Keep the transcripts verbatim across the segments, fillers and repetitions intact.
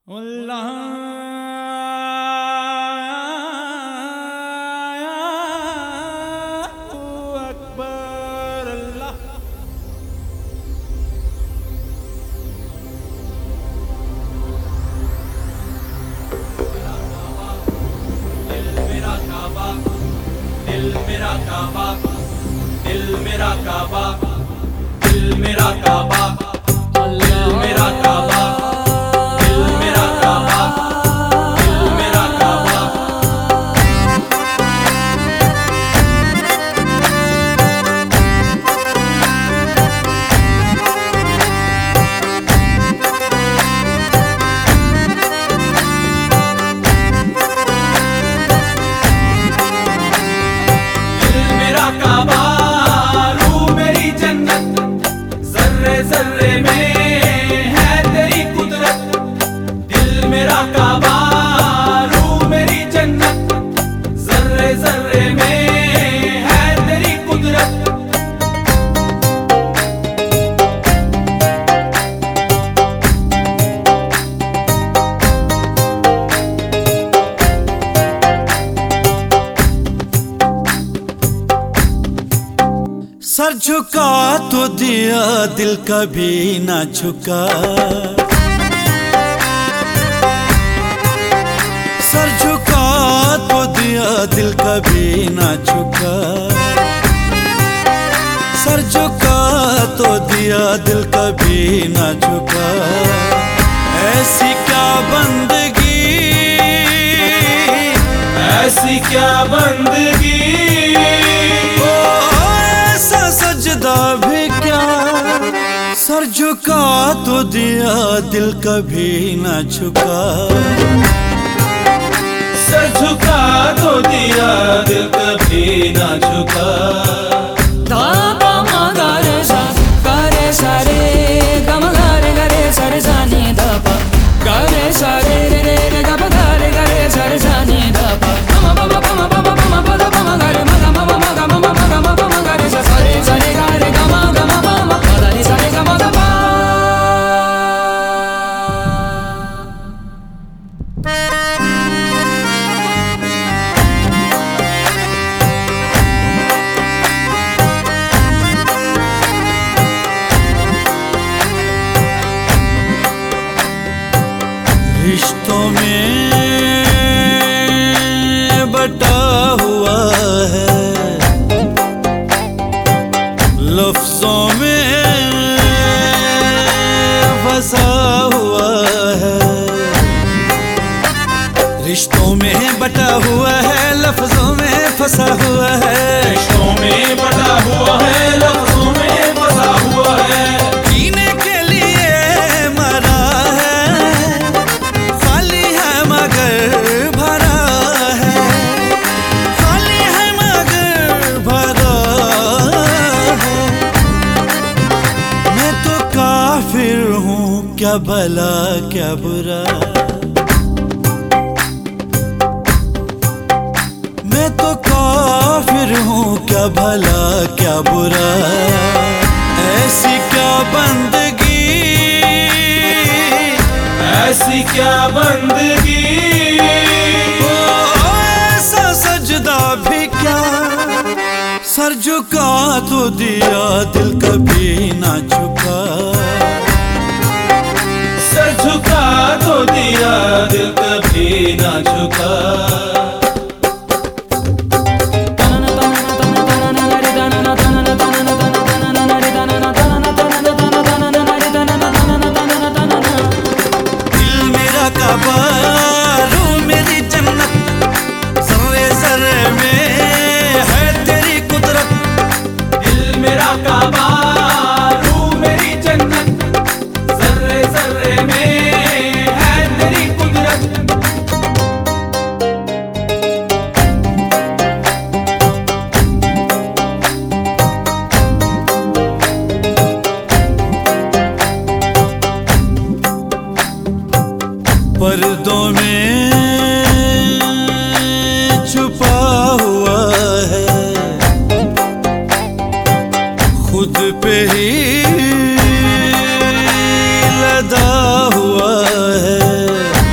अल्लाह अकबर। अल्लाह दिल मेरा काबा, दिल मेरा काबा, दिल मेरा काबा, दिल मेरा काबा, दिल मेरा काबा, दिल मेरा काबा, दिल मेरा काबा। दिल मेरा काबा, रूह मेरी जन्नत, जर्रे जर्रे में है तेरी कुदरत। दिल मेरा काबा, रूह मेरी जन्नत, जर्रे जर्रे में है तेरी कुदरत। सर झुका तो दिया दिल कभी ना झुका, सर झुका तो दिया दिल कभी ना झुका, सर झुका तो दिया दिल कभी ना झुका। ऐसी क्या बंदगी, ऐसी क्या बंदगी, सजदा भी क्या, सर झुका तो दिया दिल कभी ना झुका, सर झुका तो दिया दिल कभी ना झुका। धापा गा रे सा गा रे सा रे गा मा गा रे गा रे सा रे सा नी धापा गा रे सा रे रे रे रे गा मा गा रे गा रे सा रे सा नी धापा मा मा मा मा मा मा मा मा दा मा गा रे मा गा मा मा मा गा मा मा मा गा मा मा मा गा रे सा सा रे सा रे गा रे गा मा गा मा मा मा मा दा नी सा रे गा मा दा पा। रिश्तों में बटा हुआ है, लफ्जों में फंसा हुआ है। रिश्तों में बटा हुआ है, लफ्जों में फंसा हुआ है। रिश्तों में बटा हुआ है, लफ्जों में फंसा हुआ है। जीने के लिए मरा है, खाली है मगर भरा है, खाली है मगर भरा है। मैं तो काफिर हूँ, क्या भला क्या बुरा, मैं तो काफिर हूँ, क्या भला क्या बुरा। ऐसी क्या बंदगी, ऐसी क्या बंदगी, ओ ऐसा सजदा भी क्या, सर झुका तो दिया दिल कभी ना झुका, सर झुका तो दिया दिल कभी ना झुका। दिल मेरा काबा, रूह मेरी जन्नत, ज़र्रे ज़र्रे में है तेरी कुदरत। दिल मेरा काबा, रूह मेरी जन्नत, जर्रे जर्रे में है तेरी कुदरत। पर्दों में छुपा हुआ है, खुद पे ही लदा हुआ है।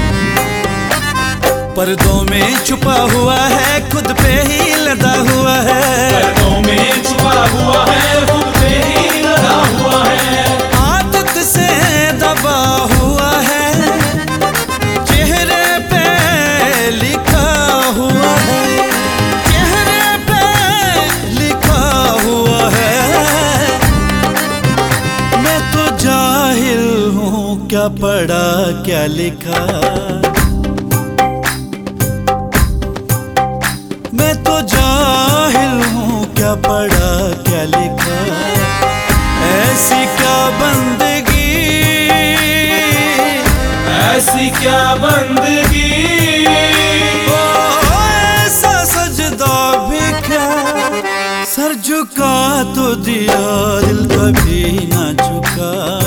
पर्दों में छुपा हुआ है, खुद पे ही लदा हुआ है। पर्दों में छुपा हुआ है, खुद पे ही लदा हुआ है। आदत से दबा हुआ है, चेहरे पे लिखा हुआ है, चेहरे पे लिखा हुआ है। मैं तो जाहिल हूँ, क्या पढ़ा क्या लिखा। मैं तो जाहिल हूँ, क्या पढ़ा क्या लिखा। ऐसी क्या बंदगी, ऐसी क्या बंदगी, ओ ऐसा सजदा भी क्या। सर झुका तो दिया, दिल कभी ना झुका।